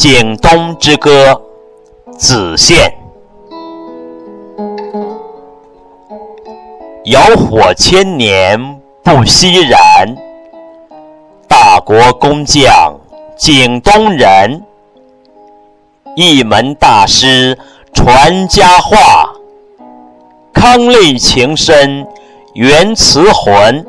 景东之歌，子宪。燎火千年不息燃，大国工匠景东人。一门大师传佳话，康类情深原词魂。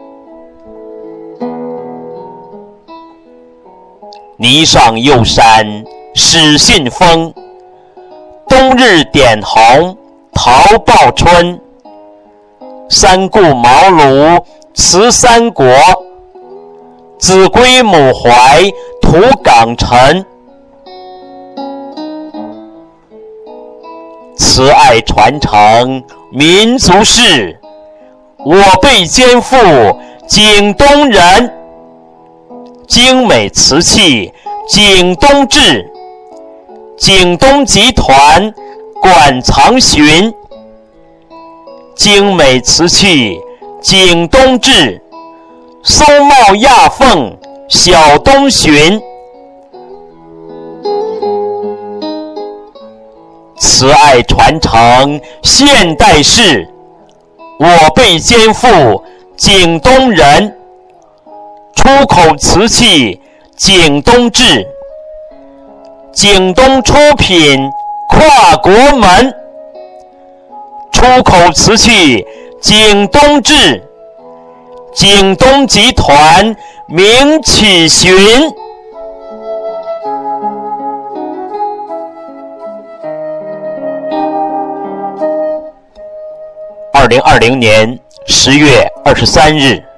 泥上幽山始信风，冬日点红桃报春。三顾茅庐辞三国，子规母怀图港陈。慈爱传承民族事，我辈肩负景东人。精美瓷器景东制，景东集团馆藏寻。精美瓷器景东制，松茂亚凤小东寻。慈爱传承现代事，我辈肩负景东人。出口瓷器景东制，景东出品跨国门。出口瓷器景东制，景东集团名启寻。2020年10月23日。